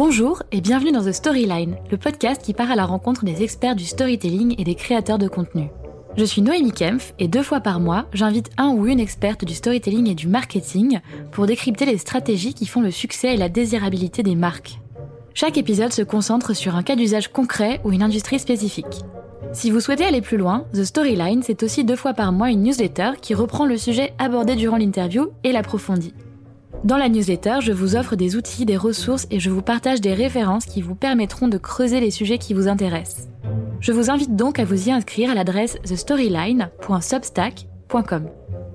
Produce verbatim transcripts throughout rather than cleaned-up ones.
Bonjour et bienvenue dans The Storyline, le podcast qui part à la rencontre des experts du storytelling et des créateurs de contenu. Je suis Noémie Kempf et deux fois par mois, j'invite un ou une experte du storytelling et du marketing pour décrypter les stratégies qui font le succès et la désirabilité des marques. Chaque épisode se concentre sur un cas d'usage concret ou une industrie spécifique. Si vous souhaitez aller plus loin, The Storyline, c'est aussi deux fois par mois une newsletter qui reprend le sujet abordé durant l'interview et l'approfondit. Dans la newsletter, je vous offre des outils, des ressources et je vous partage des références qui vous permettront de creuser les sujets qui vous intéressent. Je vous invite donc à vous y inscrire à l'adresse the storyline point substack point com.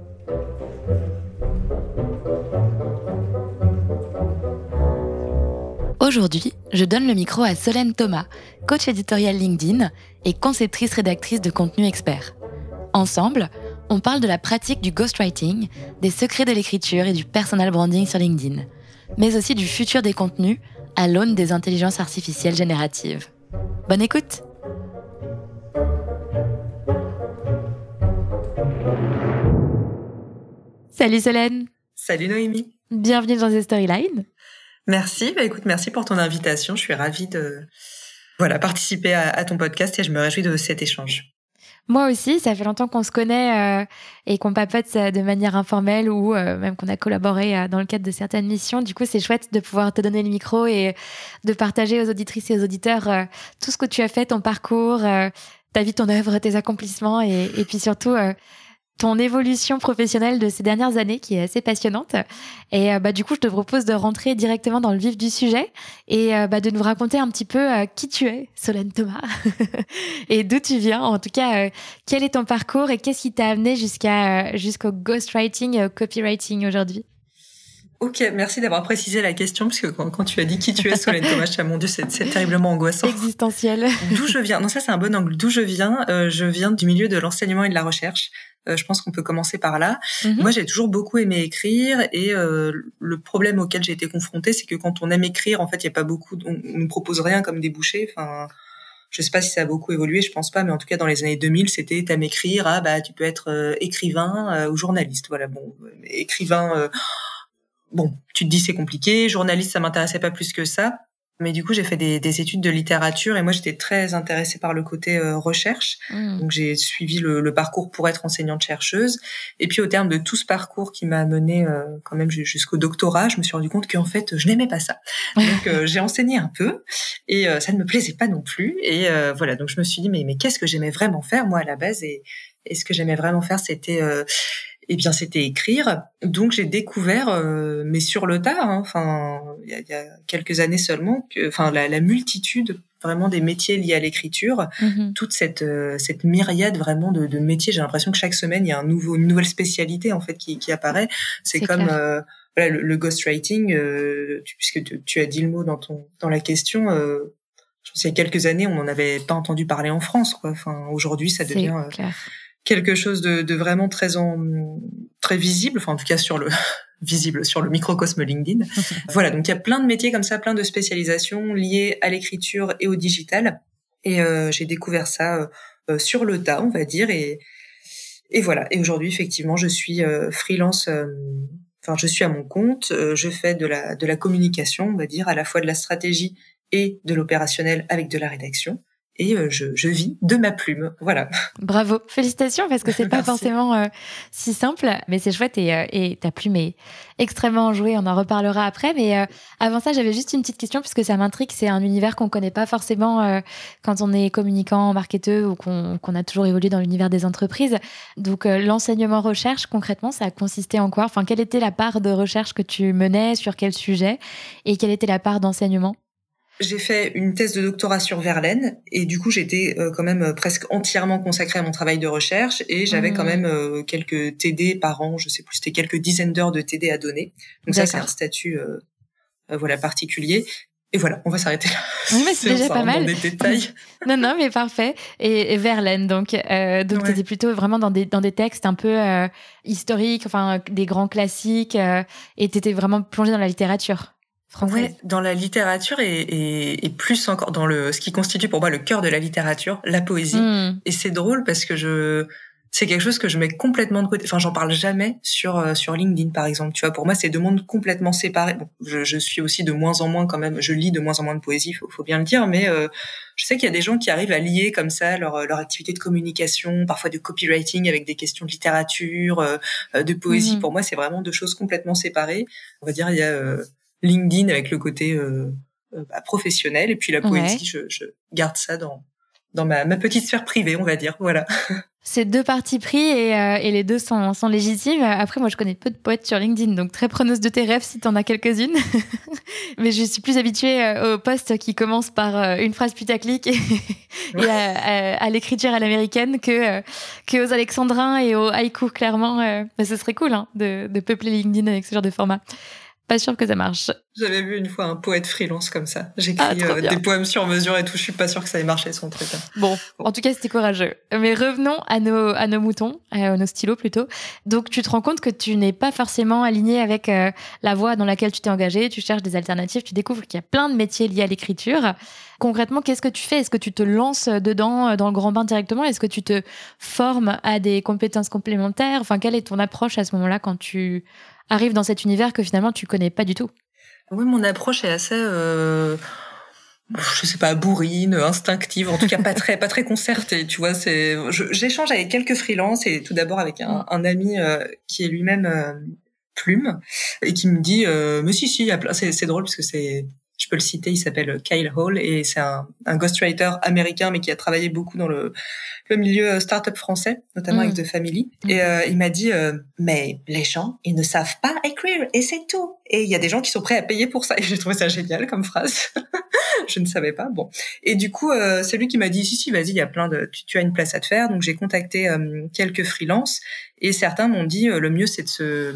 Aujourd'hui, je donne le micro à Solène Thomas, coach éditorial LinkedIn et conceptrice rédactrice de contenu expert. Ensemble, on parle de la pratique du ghostwriting, des secrets de l'écriture et du personal branding sur LinkedIn, mais aussi du futur des contenus à l'aune des intelligences artificielles génératives. Bonne écoute! Salut Solène! Salut Noémie! Bienvenue dans The Storyline. Merci, bah écoute, merci pour ton invitation. Je suis ravie de voilà, participer à, à ton podcast et je me réjouis de cet échange. Moi aussi, ça fait longtemps qu'on se connaît euh, et qu'on papote de manière informelle ou euh, même qu'on a collaboré euh, dans le cadre de certaines missions. Du coup, c'est chouette de pouvoir te donner le micro et de partager aux auditrices et aux auditeurs euh, tout ce que tu as fait, ton parcours, euh, ta vie, ton œuvre, tes accomplissements et, et puis surtout euh, ton évolution professionnelle de ces dernières années qui est assez passionnante. Et euh, bah, du coup, je te propose de rentrer directement dans le vif du sujet et euh, bah, de nous raconter un petit peu euh, qui tu es, Solène Thomas, et d'où tu viens. En tout cas, euh, quel est ton parcours et qu'est-ce qui t'a amené jusqu'à, euh, jusqu'au ghostwriting et au copywriting aujourd'hui? Ok, merci d'avoir précisé la question, parce que quand, quand tu as dit qui tu es, Solène Thomas, ah, mon Dieu, c'est, c'est terriblement angoissant. Existentiel. D'où je viens? Non, ça c'est un bon angle. D'où je viens? euh, Je viens du milieu de l'enseignement et de la recherche. Euh, je pense qu'on peut commencer par là. Mm-hmm. Moi, j'ai toujours beaucoup aimé écrire et euh, le problème auquel j'ai été confrontée, c'est que quand on aime écrire, en fait, il y a pas beaucoup, on, on nous propose rien comme débouché. Enfin, je sais pas si ça a beaucoup évolué, je pense pas, mais en tout cas dans les années deux mille, c'était t'aimes écrire, ah bah tu peux être euh, écrivain euh, ou journaliste. Voilà, bon, écrivain. Euh, bon, tu te dis c'est compliqué. Journaliste, ça m'intéressait pas plus que ça. Mais du coup, j'ai fait des, des études de littérature et moi, j'étais très intéressée par le côté euh, recherche. Mmh. Donc, j'ai suivi le, le parcours pour être enseignante-chercheuse. Et puis, au terme de tout ce parcours qui m'a menée euh, quand même jusqu'au doctorat, je me suis rendu compte qu'en fait, je n'aimais pas ça. Donc, euh, j'ai enseigné un peu et euh, ça ne me plaisait pas non plus. Et euh, voilà, donc je me suis dit, mais, mais qu'est-ce que j'aimais vraiment faire, moi, à la base? Et, et ce que j'aimais vraiment faire, c'était... Euh, Eh bien, c'était écrire. Donc, j'ai découvert, euh, mais sur le tard, hein, enfin, il y a, y a quelques années seulement, que, enfin, la, la multitude vraiment des métiers liés à l'écriture, mm-hmm. toute cette euh, cette myriade vraiment de, de métiers. J'ai l'impression que chaque semaine, il y a un nouveau, une nouvelle spécialité en fait qui, qui apparaît. C'est, C'est comme euh, voilà, le, le ghostwriting, euh, tu, puisque tu, tu as dit le mot dans ton dans la question. Euh, je pense qu'il y a quelques années, on n'en avait pas entendu parler en France, quoi. Enfin, aujourd'hui, ça devient euh, quelque chose de, de vraiment très en, très visible, enfin en tout cas sur le visible sur le microcosme LinkedIn. Voilà, donc il y a plein de métiers comme ça, plein de spécialisations liées à l'écriture et au digital. Et euh, j'ai découvert ça euh, sur le tas, on va dire. Et et voilà. Et aujourd'hui, effectivement, je suis euh, freelance. Euh, enfin, je suis à mon compte. Euh, je fais de la de la communication, on va dire, à la fois de la stratégie et de l'opérationnel avec de la rédaction. Et euh, je, je vis de ma plume, voilà. Bravo, félicitations, parce que c'est pas forcément euh, si simple, mais c'est chouette et, euh, et ta plume est extrêmement enjouée, on en reparlera après. Mais euh, avant ça, j'avais juste une petite question, puisque ça m'intrigue, c'est un univers qu'on connaît pas forcément euh, quand on est communicant, marketeur ou qu'on, qu'on a toujours évolué dans l'univers des entreprises. Donc euh, l'enseignement-recherche, concrètement, ça a consisté en quoi? Enfin, quelle était la part de recherche que tu menais, sur quel sujet, et quelle était la part d'enseignement? J'ai fait une thèse de doctorat sur Verlaine et du coup j'étais euh, quand même euh, presque entièrement consacrée à mon travail de recherche et j'avais mmh. quand même euh, quelques T D par an, je sais plus, c'était quelques dizaines d'heures de T D à donner. Donc D'accord. ça c'est un statut euh, euh, voilà particulier. Et voilà, on va s'arrêter là. Oui, mais c'est déjà pas mal. Dans des détails. non, non, mais parfait. Et, et Verlaine, donc, euh, donc ouais. t'étais plutôt vraiment dans des dans des textes un peu euh, historiques, enfin des grands classiques, euh, et t'étais vraiment plongée dans la littérature. Française. Ouais, dans la littérature et, et, et plus encore dans le ce qui constitue pour moi le cœur de la littérature, la poésie. Mmh. Et c'est drôle parce que je c'est quelque chose que je mets complètement de côté. Enfin, j'en parle jamais sur euh, sur LinkedIn, par exemple. Tu vois, pour moi, c'est deux mondes complètement séparés. Bon, je, je suis aussi de moins en moins quand même. Je lis de moins en moins de poésie, faut, faut bien le dire. Mais euh, je sais qu'il y a des gens qui arrivent à lier comme ça leur leur activité de communication, parfois de copywriting avec des questions de littérature, euh, de poésie. Mmh. Pour moi, c'est vraiment deux choses complètement séparées. On va dire, il y a euh, LinkedIn avec le côté euh, euh, bah, professionnel, et puis la poésie, ouais. je, je garde ça dans dans ma, ma petite sphère privée, on va dire. Voilà. C'est deux partis pris et, euh, et les deux sont, sont légitimes. Après, moi, je connais peu de poètes sur LinkedIn, donc très preneuse de tes rêves si t'en as quelques-unes. Mais je suis plus habituée aux posts qui commencent par une phrase putaclic et, et à, à, à l'écriture à l'américaine que, euh, que aux alexandrins et aux haïkus, clairement. Euh, mais ce serait cool hein, de, de peupler LinkedIn avec ce genre de format. Pas sûr que ça marche. J'avais vu une fois un poète freelance comme ça. J'écris ah, euh, des poèmes sur mesure et tout. Je suis pas sûre que ça ait marché son truc. Hein. Bon, bon, en tout cas, c'était courageux. Mais revenons à nos, à nos moutons, à nos stylos plutôt. Donc, tu te rends compte que tu n'es pas forcément aligné avec euh, la voie dans laquelle tu t'es engagé. Tu cherches des alternatives. Tu découvres qu'il y a plein de métiers liés à l'écriture. Concrètement, qu'est-ce que tu fais ? Est-ce que tu te lances dedans, dans le grand bain directement ? Est-ce que tu te formes à des compétences complémentaires ? Enfin, quelle est ton approche à ce moment-là quand tu arrives dans cet univers que finalement tu connais pas du tout ? Oui, mon approche est assez, euh, je sais pas, bourrine, instinctive, en tout cas pas très, pas très concertée. Tu vois, c'est, je, j'échange avec quelques freelances et tout d'abord avec un, un ami euh, qui est lui-même euh, plume et qui me dit, euh, mais si si, il y a plein. C'est, c'est drôle parce que c'est, je peux le citer, il s'appelle Kyle Hall et c'est un, un ghostwriter américain mais qui a travaillé beaucoup dans le le milieu start-up français, notamment mmh. avec The Family. Mmh. Et euh, il m'a dit, euh, mais les gens, ils ne savent pas écrire et c'est tout. Et il y a des gens qui sont prêts à payer pour ça. Et j'ai trouvé ça génial comme phrase. Je ne savais pas. Bon. Et du coup, euh, c'est lui qui m'a dit, si, si, vas-y, il y a plein de, tu, tu as une place à te faire. Donc j'ai contacté euh, quelques freelances et certains m'ont dit, euh, le mieux c'est de se,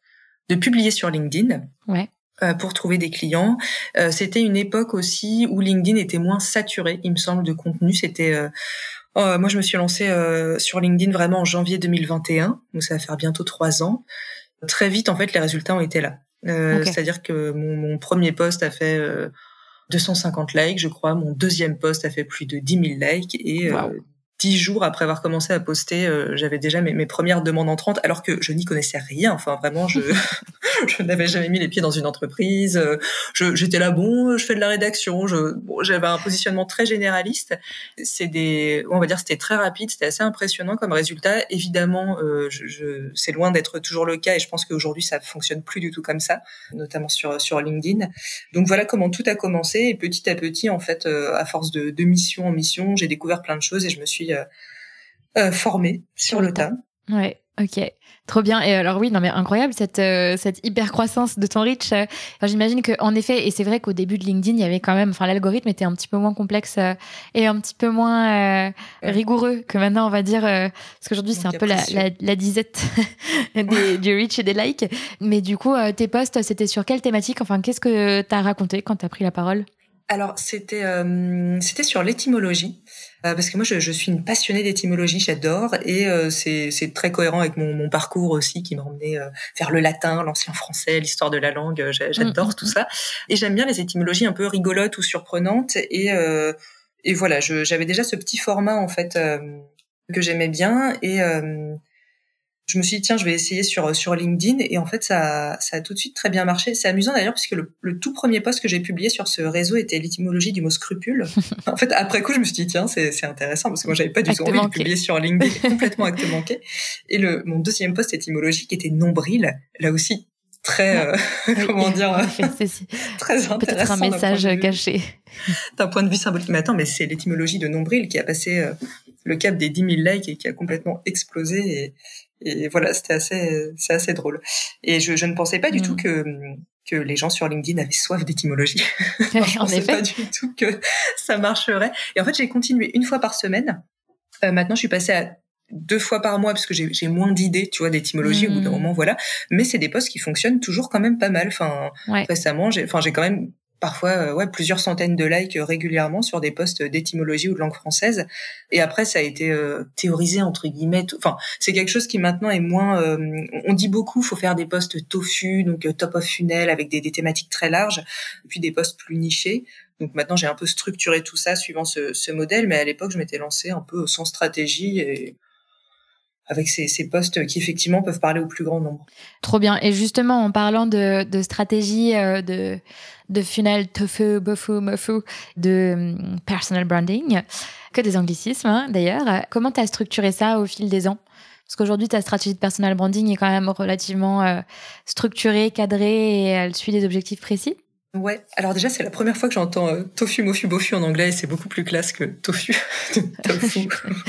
de publier sur LinkedIn. Ouais. Euh, pour trouver des clients. Euh, c'était une époque aussi où LinkedIn était moins saturé, il me semble, de contenu. C'était euh, oh, moi, je me suis lancée euh, sur LinkedIn vraiment en janvier deux mille vingt et un, donc ça va faire bientôt trois ans. Très vite, en fait, les résultats ont été là. Euh, okay. C'est-à-dire que mon, mon premier post a fait euh, deux cent cinquante likes, je crois. Mon deuxième post a fait plus de dix mille likes et wow. euh, dix jours après avoir commencé à poster, euh, j'avais déjà mes, mes premières demandes entrantes, alors que je n'y connaissais rien. Enfin, vraiment, je je n'avais jamais mis les pieds dans une entreprise. Je, j'étais là, bon, je fais de la rédaction. Je, bon, j'avais un positionnement très généraliste. C'est des, on va dire, c'était très rapide, c'était assez impressionnant comme résultat. Évidemment, euh, je, je, c'est loin d'être toujours le cas, et je pense qu'aujourd'hui, ça fonctionne plus du tout comme ça, notamment sur sur LinkedIn. Donc voilà comment tout a commencé. Et petit à petit, en fait, euh, à force de, de mission en mission, j'ai découvert plein de choses et je me suis euh, euh, formée sur le tas. Ouais. Ok, trop bien. Et alors oui, non mais incroyable cette euh, cette hyper croissance de ton reach. Enfin, j'imagine que en effet, et c'est vrai qu'au début de LinkedIn, il y avait quand même, enfin l'algorithme était un petit peu moins complexe euh, et un petit peu moins euh, ouais. rigoureux que maintenant, on va dire, euh, parce qu'aujourd'hui c'est un peu la, la la disette des, du reach et des likes. Mais du coup, euh, tes posts, c'était sur quelle thématique ? Enfin, qu'est-ce que t'as raconté quand t'as pris la parole ? Alors c'était euh, c'était sur l'étymologie. Euh, parce que moi, je, je suis une passionnée d'étymologie, j'adore, et euh, c'est, c'est très cohérent avec mon, mon parcours aussi, qui m'a emmené euh, vers le latin, l'ancien français, l'histoire de la langue. Euh, j'adore mmh, tout mmh. ça, et j'aime bien les étymologies un peu rigolotes ou surprenantes. Et euh, et voilà, je, j'avais déjà ce petit format en fait euh, que j'aimais bien, et euh, je me suis dit tiens, je vais essayer sur sur LinkedIn, et en fait ça ça a tout de suite très bien marché. C'est amusant d'ailleurs parce que le, le tout premier post que j'ai publié sur ce réseau était l'étymologie du mot scrupule. En fait, après coup, je me suis dit tiens, c'est c'est intéressant parce que moi j'avais pas du acte tout envie manqué. de publier sur LinkedIn, complètement acte manqué. Et le mon deuxième post étymologique était nombril, là aussi très euh, oui, comment dire c'est, c'est, très intéressant. Peut-être un message d'un caché. D'un point de vue symbolique. Mais attends, mais c'est l'étymologie de nombril qui a passé euh, le cap des dix mille likes et qui a complètement explosé, et Et voilà, c'était assez, c'est assez drôle. Et je, je ne pensais pas du mmh. tout que que les gens sur LinkedIn avaient soif d'étymologie. Enfin, je ne pensais pas du tout que ça marcherait. Et en fait, j'ai continué une fois par semaine. Euh, maintenant, je suis passée à deux fois par mois parce que j'ai, j'ai moins d'idées, tu vois, d'étymologie. Mmh. Au bout d'un moment, voilà. Mais c'est des posts qui fonctionnent toujours quand même pas mal. Enfin, ouais. récemment, j'ai, enfin, j'ai quand même parfois euh, ouais plusieurs centaines de likes euh, régulièrement sur des posts d'étymologie ou de langue française, et après ça a été euh, théorisé entre guillemets tout... enfin c'est quelque chose qui maintenant est moins euh, on dit beaucoup faut faire des posts tofu, donc euh, top of funnel avec des, des thématiques très larges, et puis des posts plus nichés. Donc maintenant j'ai un peu structuré tout ça suivant ce, ce modèle, mais à l'époque je m'étais lancée un peu sans stratégie, et avec ces, ces posts qui effectivement peuvent parler au plus grand nombre. Trop bien. Et justement, en parlant de, de stratégie, euh, de, de funnel, tofu, bofu, mofu, de um, personal branding, que des anglicismes hein, d'ailleurs, comment tu as structuré ça au fil des ans ? Parce qu'aujourd'hui, ta stratégie de personal branding est quand même relativement euh, structurée, cadrée et elle suit des objectifs précis. Ouais, alors déjà, c'est la première fois que j'entends euh, tofu, mofu, bofu en anglais et c'est beaucoup plus classe que tofu. Tofu.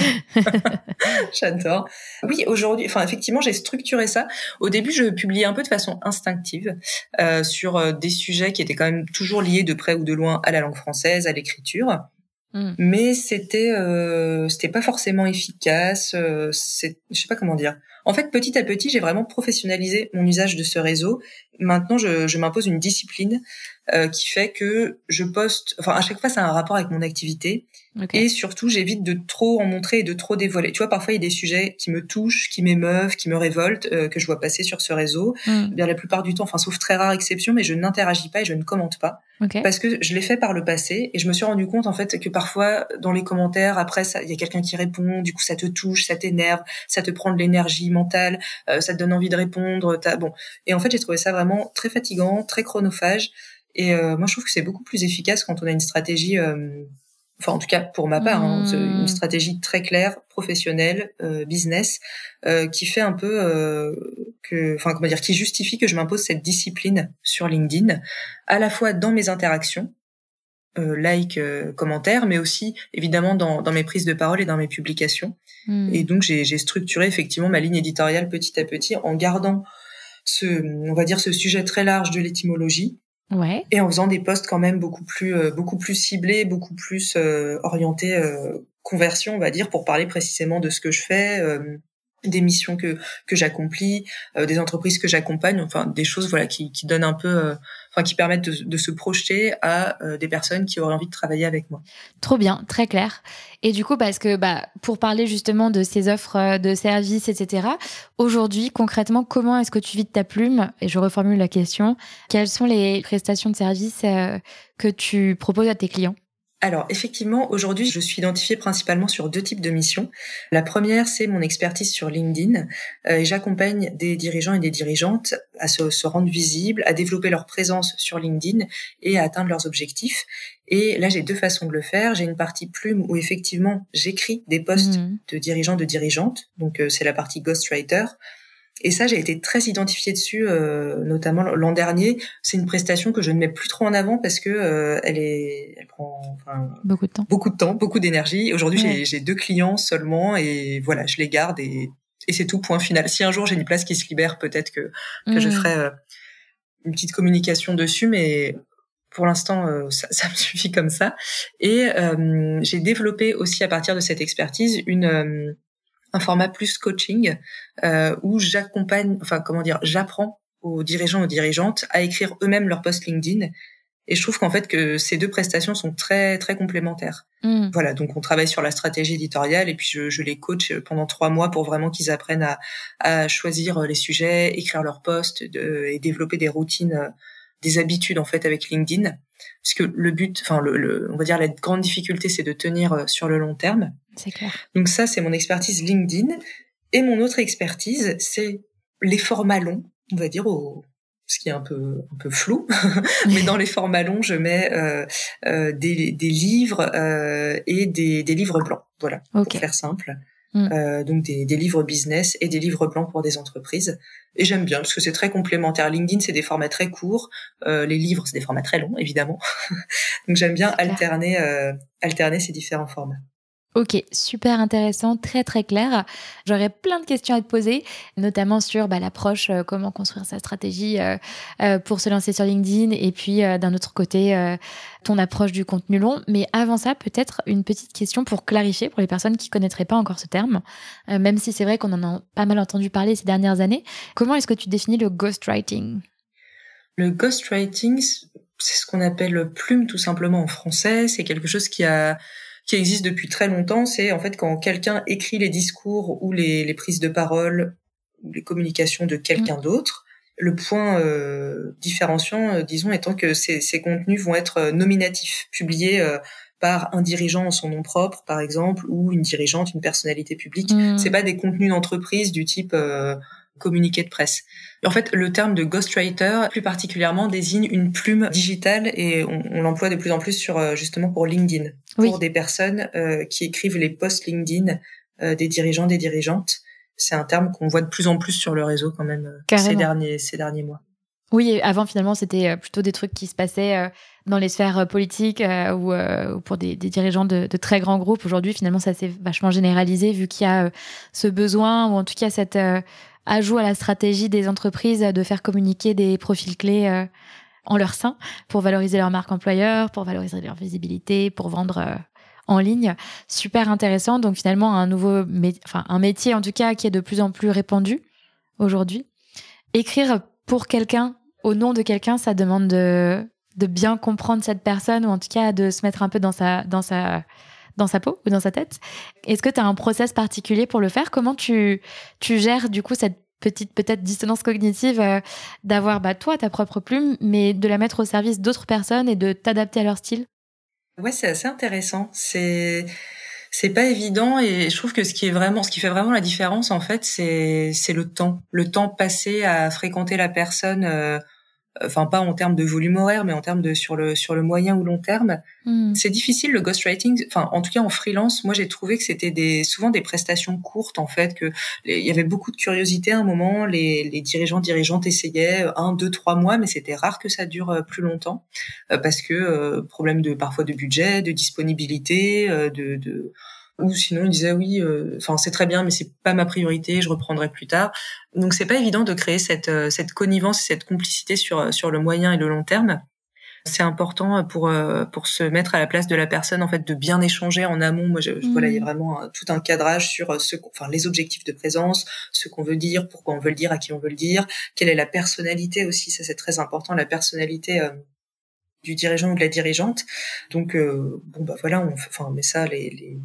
J'adore. Oui, aujourd'hui, enfin, effectivement, j'ai structuré ça. Au début, je publiais un peu de façon instinctive euh, sur euh, des sujets qui étaient quand même toujours liés de près ou de loin à la langue française, à l'écriture. Mm. Mais c'était euh, c'était pas forcément efficace. Euh, c'est, je sais pas comment dire. En fait, petit à petit, j'ai vraiment professionnalisé mon usage de ce réseau. Maintenant, je, je m'impose une discipline euh, qui fait que je poste. Enfin, à chaque fois, ça a un rapport avec mon activité. Okay. Et surtout, j'évite de trop en montrer et de trop dévoiler. Tu vois, parfois, il y a des sujets qui me touchent, qui m'émeuvent, qui me révoltent, euh, que je vois passer sur ce réseau. Mm. Bien, la plupart du temps, enfin, sauf très rare exception, mais je n'interagis pas et je ne commente pas. Okay. Parce que je l'ai fait par le passé et je me suis rendu compte, en fait, que parfois, dans les commentaires, après, il y a quelqu'un qui répond, du coup, ça te touche, ça t'énerve, ça te prend de l'énergie mentale, euh, ça te donne envie de répondre. T'as... Bon. Et en fait, j'ai trouvé ça vraiment très fatigant, très chronophage. Et euh, moi, je trouve que c'est beaucoup plus efficace quand on a une stratégie... Euh, Enfin, en tout cas, pour ma part, hein, mmh. une stratégie très claire, professionnelle, euh, business, euh, qui fait un peu euh, que, enfin, comment dire, qui justifie que je m'impose cette discipline sur LinkedIn, à la fois dans mes interactions, euh, like, euh, commentaires, mais aussi évidemment dans, dans mes prises de parole et dans mes publications. Mmh. Et donc, j'ai, j'ai structuré effectivement ma ligne éditoriale petit à petit en gardant ce, on va dire, ce sujet très large de l'étymologie. Ouais. Et en faisant des posts quand même beaucoup plus euh, beaucoup plus ciblés, beaucoup plus euh, orientés euh, conversion, on va dire, pour parler précisément de ce que je fais, euh, des missions que que j'accomplis, euh, des entreprises que j'accompagne, enfin des choses voilà qui qui donnent un peu euh, enfin qui permettent de, de se projeter à euh, des personnes qui auraient envie de travailler avec moi. Trop bien, très clair. Et du coup, parce que bah pour parler justement de ces offres de services, et cetera. Aujourd'hui, concrètement, comment est-ce que tu vis de ta plume ? Et je reformule la question. Quelles sont les prestations de services euh, que tu proposes à tes clients ? Alors, effectivement, aujourd'hui, je suis identifiée principalement sur deux types de missions. La première, c'est mon expertise sur LinkedIn. Euh, et j'accompagne des dirigeants et des dirigeantes à se, se rendre visibles, à développer leur présence sur LinkedIn et à atteindre leurs objectifs. Et là, j'ai deux façons de le faire. J'ai une partie plume où, effectivement, j'écris des posts mmh. de dirigeants, de dirigeantes. Donc, euh, c'est la partie ghostwriter. Et ça, j'ai été très identifiée dessus, euh, notamment l'an dernier. C'est une prestation que je ne mets plus trop en avant parce que euh, elle est, elle prend enfin, beaucoup de temps, beaucoup de temps, beaucoup d'énergie. Aujourd'hui, ouais. j'ai, j'ai deux clients seulement et voilà, je les garde et, et c'est tout. Point final. Si un jour j'ai une place qui se libère, peut-être que que mmh. je ferai euh, une petite communication dessus, mais pour l'instant, euh, ça, ça me suffit comme ça. Et euh, j'ai développé aussi à partir de cette expertise une euh, un format plus coaching euh, où j'accompagne, enfin comment dire, j'apprends aux dirigeants, aux dirigeantes à écrire eux-mêmes leur post LinkedIn. Et je trouve qu'en fait que ces deux prestations sont très très complémentaires. Mmh. Voilà, donc on travaille sur la stratégie éditoriale et puis je, je les coach pendant trois mois pour vraiment qu'ils apprennent à, à choisir les sujets, écrire leurs posts de, et développer des routines, des habitudes en fait avec LinkedIn. Parce que le but, enfin le, le, on va dire la grande difficulté, c'est de tenir sur le long terme. C'est clair. Donc ça, c'est mon expertise LinkedIn. Et mon autre expertise, c'est les formats longs, on va dire, au, ce qui est un peu un peu flou. Mais dans les formats longs, je mets euh, euh, des, des livres euh, et des, des livres blancs. Voilà, okay. Pour faire simple. Mm. Euh, donc des, des livres business et des livres blancs pour des entreprises. Et j'aime bien parce que c'est très complémentaire. LinkedIn, c'est des formats très courts. Euh, les livres, c'est des formats très longs, évidemment. Donc j'aime bien alterner euh, alterner ces différents formats. Ok, super intéressant, très très clair. J'aurais plein de questions à te poser, notamment sur bah, l'approche, euh, comment construire sa stratégie euh, euh, pour se lancer sur LinkedIn, et puis euh, d'un autre côté, euh, ton approche du contenu long. Mais avant ça, peut-être une petite question pour clarifier pour les personnes qui ne connaîtraient pas encore ce terme, euh, même si c'est vrai qu'on en a pas mal entendu parler ces dernières années. Comment est-ce que tu définis le ghostwriting ? Le ghostwriting, c'est ce qu'on appelle plume tout simplement en français. C'est quelque chose qui a... qui existe depuis très longtemps, c'est en fait quand quelqu'un écrit les discours ou les, les prises de parole ou les communications de quelqu'un mmh. d'autre. Le point euh, différenciant, euh, disons, étant que ces, ces contenus vont être nominatifs, publiés euh, par un dirigeant en son nom propre, par exemple, ou une dirigeante, une personnalité publique. Mmh. C'est pas des contenus d'entreprise du type euh, communiqué de presse. En fait, le terme de ghostwriter, plus particulièrement, désigne une plume digitale et on, on l'emploie de plus en plus sur justement pour LinkedIn, oui. pour des personnes euh, qui écrivent les posts LinkedIn euh, des dirigeants, des dirigeantes. C'est un terme qu'on voit de plus en plus sur le réseau quand même euh, ces derniers ces derniers mois. Oui, avant finalement c'était plutôt des trucs qui se passaient dans les sphères politiques euh, ou, euh, ou pour des, des dirigeants de, de très grands groupes. Aujourd'hui, finalement, ça s'est vachement généralisé vu qu'il y a euh, ce besoin ou en tout cas cet euh, ajout à la stratégie des entreprises de faire communiquer des profils clés euh, en leur sein pour valoriser leur marque employeur, pour valoriser leur visibilité, pour vendre euh, en ligne. Super intéressant. Donc finalement, un nouveau, mé- enfin un métier en tout cas qui est de plus en plus répandu aujourd'hui. Écrire pour quelqu'un, au nom de quelqu'un, ça demande de, de bien comprendre cette personne ou en tout cas de se mettre un peu dans sa, dans sa, dans sa peau ou dans sa tête. Est-ce que tu as un process particulier pour le faire ? Comment tu, tu gères du coup cette petite peut-être dissonance cognitive euh, d'avoir bah, toi ta propre plume, mais de la mettre au service d'autres personnes et de t'adapter à leur style ? Ouais, c'est assez intéressant. C'est c'est pas évident et je trouve que ce qui est vraiment, ce qui fait vraiment la différence en fait, c'est c'est le temps, le temps passé à fréquenter la personne. Euh, enfin pas en termes de volume horaire, mais en termes de sur le sur le moyen ou long terme. Mmh. C'est difficile le ghostwriting. Enfin, en tout cas en freelance, moi j'ai trouvé que c'était des souvent des prestations courtes en fait, que il y avait beaucoup de curiosité à un moment. Les les dirigeants dirigeantes essayaient un, deux, trois mois, mais c'était rare que ça dure plus longtemps euh, parce que euh, problème de parfois de budget, de disponibilité, euh, de de ou sinon il disait oui, enfin euh, c'est très bien, mais c'est pas ma priorité, je reprendrai plus tard. Donc c'est pas évident de créer cette euh, cette connivence, cette complicité sur sur le moyen et le long terme. C'est important pour euh, pour se mettre à la place de la personne en fait, de bien échanger en amont. Moi, je, je, mmh. voilà, il y a vraiment un, tout un cadrage sur ce, enfin les objectifs de présence, ce qu'on veut dire, pourquoi on veut le dire, à qui on veut le dire, quelle est la personnalité aussi, ça c'est très important, la personnalité. Euh, du dirigeant ou de la dirigeante. Donc euh, bon bah voilà, on enfin mais ça les les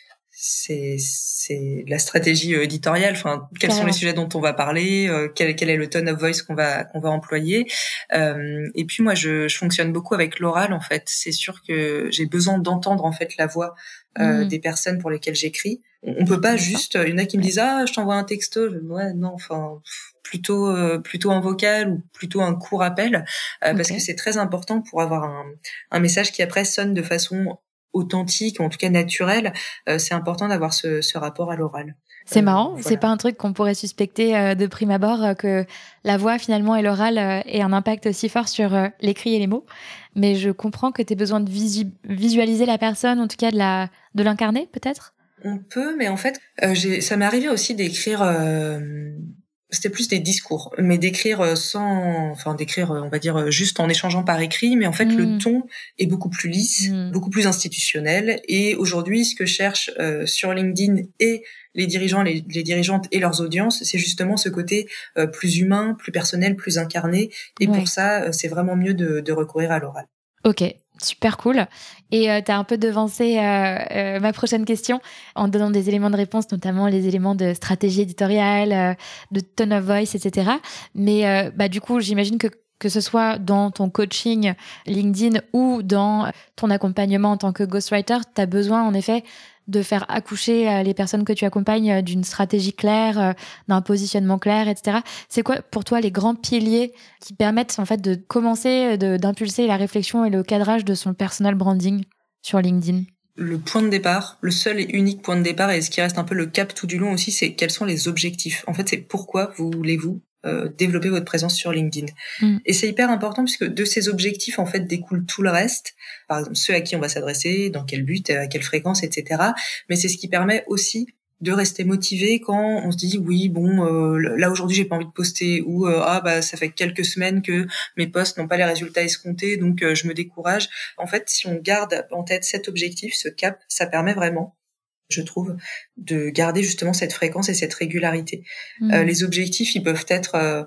c'est c'est la stratégie éditoriale, enfin quels Carrément. sont les sujets dont on va parler, euh, quel quel est le tone of voice qu'on va qu'on va employer. Euh, et puis moi je je fonctionne beaucoup avec l'oral en fait. C'est sûr que j'ai besoin d'entendre en fait la voix euh, mmh. des personnes pour lesquelles j'écris. On, on peut pas juste, il y en a qui me disent ah je t'envoie un texto, je, ouais non enfin plutôt euh, plutôt un vocal ou plutôt un court appel euh, okay. parce que c'est très important pour avoir un un message qui après sonne de façon authentique, ou en tout cas naturelle. Euh, c'est important d'avoir ce, ce rapport à l'oral. C'est euh, marrant, voilà. C'est pas un truc qu'on pourrait suspecter euh, de prime abord euh, que la voix finalement et l'oral euh, aient un impact aussi fort sur euh, l'écrit et les mots. Mais je comprends que tu aies besoin de visu- visualiser la personne, en tout cas de la de l'incarner peut-être. On peut, mais en fait, euh, j'ai, ça m'est arrivé aussi d'écrire. Euh, C'était plus des discours, mais d'écrire sans, enfin d'écrire, on va dire juste en échangeant par écrit, mais en fait mmh. le ton est beaucoup plus lisse, mmh. beaucoup plus institutionnel. Et aujourd'hui, ce que cherchent euh, sur LinkedIn et les dirigeants, les, les dirigeantes et leurs audiences, c'est justement ce côté euh, plus humain, plus personnel, plus incarné. Et ouais. pour ça, c'est vraiment mieux de, de recourir à l'oral. Ok. Super cool. Et euh, tu as un peu devancé euh, euh, ma prochaine question en donnant des éléments de réponse, notamment les éléments de stratégie éditoriale, euh, de tone of voice, et cetera. Mais euh, bah, du coup, j'imagine que que ce soit dans ton coaching LinkedIn ou dans ton accompagnement en tant que ghostwriter, tu as besoin en effet de faire accoucher les personnes que tu accompagnes d'une stratégie claire, d'un positionnement clair, et cetera. C'est quoi pour toi les grands piliers qui permettent en fait de commencer, de, d'impulser la réflexion et le cadrage de son personal branding sur LinkedIn ? Le point de départ, le seul et unique point de départ, et ce qui reste un peu le cap tout du long aussi, c'est quels sont les objectifs. En fait, c'est pourquoi vous voulez-vous euh, développer votre présence sur LinkedIn. Mm. Et c'est hyper important puisque de ces objectifs, en fait, découle tout le reste. Par exemple, ceux à qui on va s'adresser, dans quel but, à quelle fréquence, et cetera. Mais c'est ce qui permet aussi de rester motivé quand on se dit oui bon euh, là aujourd'hui j'ai pas envie de poster ou euh, ah bah ça fait quelques semaines que mes posts n'ont pas les résultats escomptés donc euh, je me décourage. En fait, si on garde en tête cet objectif, ce cap, ça permet vraiment, je trouve, de garder justement cette fréquence et cette régularité. Mmh. Euh, les objectifs, ils peuvent être euh,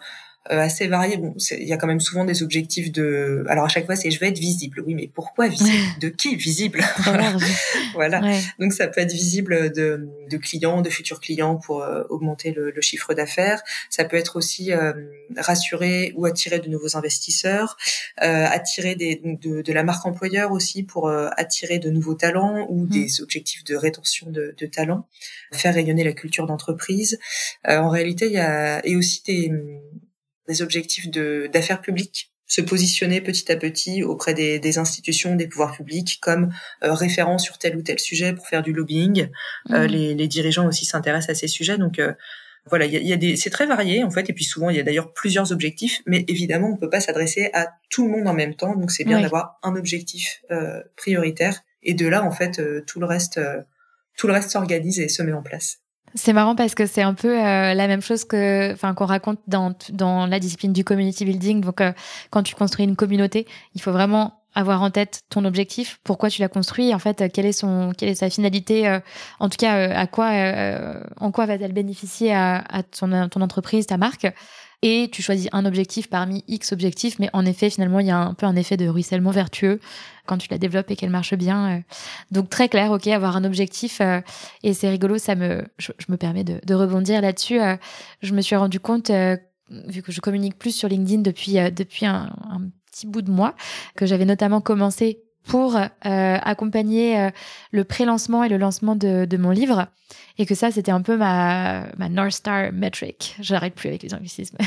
euh, assez variés. Bon, il y a quand même souvent des objectifs de... Alors à chaque fois, c'est je vais être visible. Oui, mais pourquoi visible? De qui visible? Voilà. Voilà. Ouais. Donc ça peut être visible de, de clients, de futurs clients pour euh, augmenter le, le chiffre d'affaires. Ça peut être aussi euh, rassurer ou attirer de nouveaux investisseurs, euh, attirer des, de, de la marque employeur aussi pour euh, attirer de nouveaux talents ou mmh. des objectifs de rétention de, de talents, faire rayonner la culture d'entreprise. Euh, en réalité, il y a et aussi des, des objectifs de d'affaires publiques, se positionner petit à petit auprès des, des institutions, des pouvoirs publics comme euh, référent sur tel ou tel sujet pour faire du lobbying. Mmh. Euh, les, les dirigeants aussi s'intéressent à ces sujets, donc euh, voilà, il y a, y a des, c'est très varié en fait, et puis souvent il y a d'ailleurs plusieurs objectifs, mais évidemment on peut pas s'adresser à tout le monde en même temps, donc c'est bien oui. d'avoir un objectif euh, prioritaire, et de là en fait euh, tout le reste, euh, tout le reste s'organise et se met en place. C'est marrant parce que c'est un peu euh, la même chose que, enfin, qu'on raconte dans dans la discipline du community building. Donc, euh, quand tu construis une communauté, il faut vraiment avoir en tête ton objectif, pourquoi tu l'as construit, en fait, quelle est son, quelle est sa finalité, euh, en tout cas, euh, à quoi, euh, en quoi va-t-elle bénéficier à, à ton, ton entreprise, ta marque. Et tu choisis un objectif parmi X objectifs, mais en effet, finalement, il y a un peu un effet de ruissellement vertueux quand tu la développes et qu'elle marche bien. Donc, très clair, ok, avoir un objectif. Euh, et c'est rigolo, ça me, je, je me permets de, de rebondir là-dessus. Euh, je me suis rendu compte, euh, vu que je communique plus sur LinkedIn depuis, euh, depuis un, un petit bout de mois, que j'avais notamment commencé pour euh, accompagner euh, le pré-lancement et le lancement de, de mon livre, et que ça, c'était un peu ma, ma North Star metric. J'arrête plus avec les anglicismes.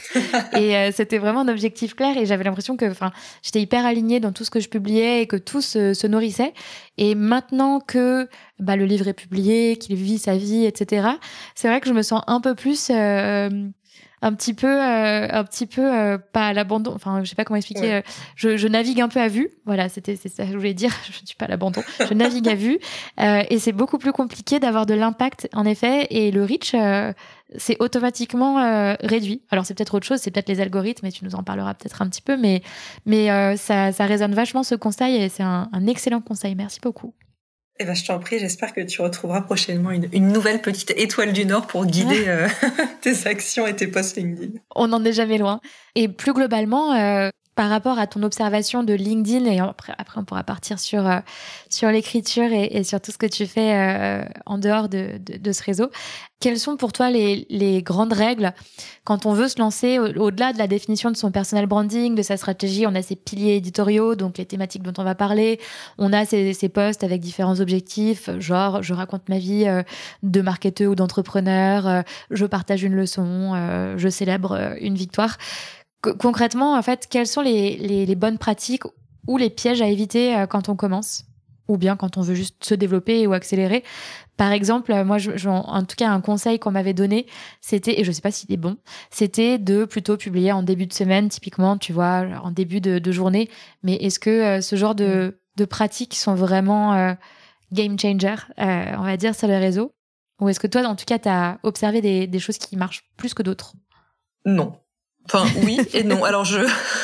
Et euh, c'était vraiment un objectif clair, et j'avais l'impression que j'étais hyper alignée dans tout ce que je publiais et que tout se, se nourrissait. Et maintenant que bah, le livre est publié, qu'il vit sa vie, et cetera, c'est vrai que je me sens un peu plus... Euh, un petit peu euh, un petit peu euh, pas à l'abandon, enfin je sais pas comment expliquer, ouais. euh, je, je navigue un peu à vue, voilà, c'était c'est ça que je voulais dire, je ne suis pas à l'abandon, je navigue à vue, euh, et c'est beaucoup plus compliqué d'avoir de l'impact en effet, et le reach euh, c'est automatiquement euh, réduit. Alors c'est peut-être autre chose, c'est peut-être les algorithmes, et tu nous en parleras peut-être un petit peu, mais mais euh, ça ça résonne vachement ce conseil, et c'est un, un excellent conseil, merci beaucoup. Eh ben, je t'en prie, j'espère que tu retrouveras prochainement une, une nouvelle petite étoile du Nord pour guider euh, tes actions et tes posts LinkedIn. On n'en est jamais loin. Et plus globalement, euh, par rapport à ton observation de LinkedIn, et après, après on pourra partir sur, euh, sur l'écriture et, et sur tout ce que tu fais euh, en dehors de, de, de ce réseau, quelles sont pour toi les, les grandes règles quand on veut se lancer au, au-delà de la définition de son personal branding, de sa stratégie? On a ses piliers éditoriaux, donc les thématiques dont on va parler. On a ces, ces posts avec différents objectifs, genre je raconte ma vie euh, de marketeur ou d'entrepreneur, euh, je partage une leçon, euh, je célèbre euh, une victoire. C- concrètement, en fait, quelles sont les, les, les bonnes pratiques ou les pièges à éviter euh, quand on commence, ou bien quand on veut juste se développer ou accélérer? Par exemple, moi, je, je, en tout cas, un conseil qu'on m'avait donné, c'était, et je sais pas s'il est bon, c'était de plutôt publier en début de semaine, typiquement, tu vois, en début de, de journée. Mais est-ce que euh, ce genre de, de pratiques sont vraiment euh, game changer, euh, on va dire, sur les réseaux? Ou est-ce que toi, en tout cas, tu as observé des, des choses qui marchent plus que d'autres? Non. Enfin, oui et non. Alors, je...